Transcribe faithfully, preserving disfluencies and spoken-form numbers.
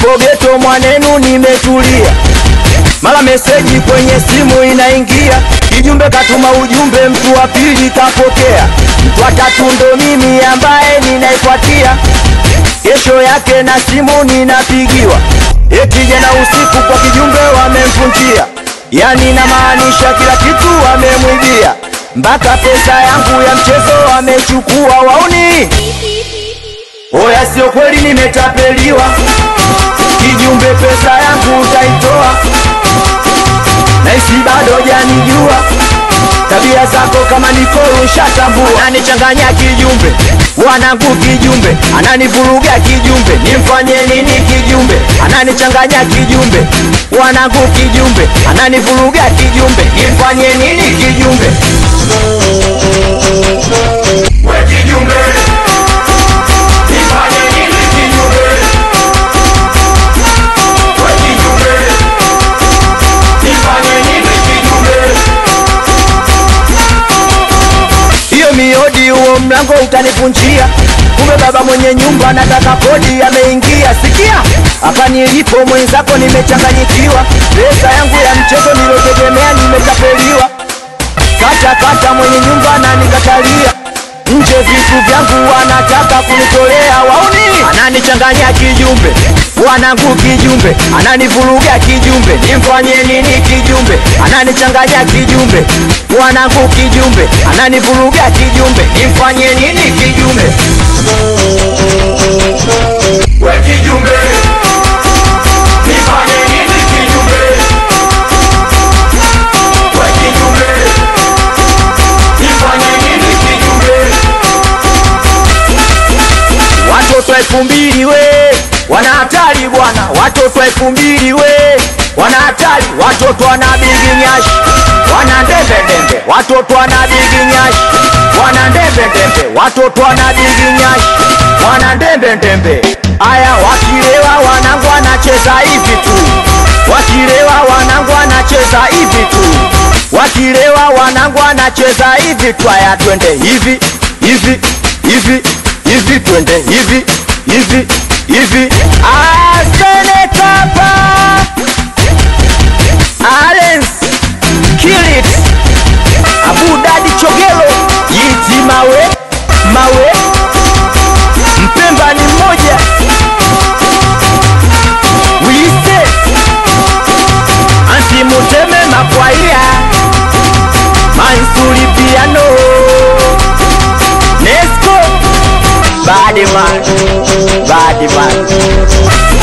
nipo geto mwanenu nimetulia. Mala meseji kwenye simu inaingia, kijumbe katuma ujumbe, mtu wa pili kapokea. Mtu wa tatu ndo mimi ambaye ninaifuatia. Kesho yake na simu ninapigiwa, eti jana usiku kwa kijumbe wamemvunjia. Yani na maanisha kila kitu wamemwibia, mpaka pesa yangu ya mchezo wamechukua wauni. Oya sio kweli nimetapeliwa, kijumbe pesa yangu utaitoa. Na isi bado janijua, tabia zako kama Nicole ushatambua. Ananichanganya kijumbe, wanangu kijumbe, ananivuruga kijumbe, nimfanye nini kijumbe? Ananichanganya kijumbe, wanangu kijumbe, ananivuruga kijumbe, nimfanye nini kijumbe? We kijumbe, nimfanye nini kijumbe? We kijumbe, nimfanye nini kijumbe? Hiyo miodi huo mlango utanipunjia, kumbe baba mwenye nyumba nataka kodi ameingia. Sikia hapa nilipo mwenzako nimechanganyikiwa, pesa yangu ya mchezo nilotegemea nimetapeliwa. Kata kata mwenye nyumba na nikatalia, nje vitu vyangu wanataka kunitolea wauni. Ananichanganya kijumbe, wanangu kijumbe, ananivuruga kijumbe, nimfanye nini kijumbe? Ananichanganya kijumbe, wanangu kijumbe, ananivuruga kijumbe, nimfanye nini kijumbe? We kijumbe, nimfanye nini kijumbe? We kijumbe, nimfanye nini kijumbe? Watoto elfu mbili we wana hatari bwana, watoto elfu mbili we wana hatari. Watoto wana bigi nyashi, wana ndembe ndembe. Watoto wana bigi nyashi, wana ndembe ndembe. Watoto wana bigi nyashi, wana ndembe ndembe. Aya wakilewa wanangu wanacheza hivi tu, wakilewa wanangu wanacheza hivi tu, wakilewa wanangu wanacheza hivi tu. Aya twende hivi hivi hivi hivi, twende hivi hivi hivi. Asene kapa Alens Kill it Abu Dadi Chogelo Yiti mawe mawe, Mpemba ni mmoja Wise Anti Muteme Makwaia Mansuri Piano Nesco Bad man, bad man.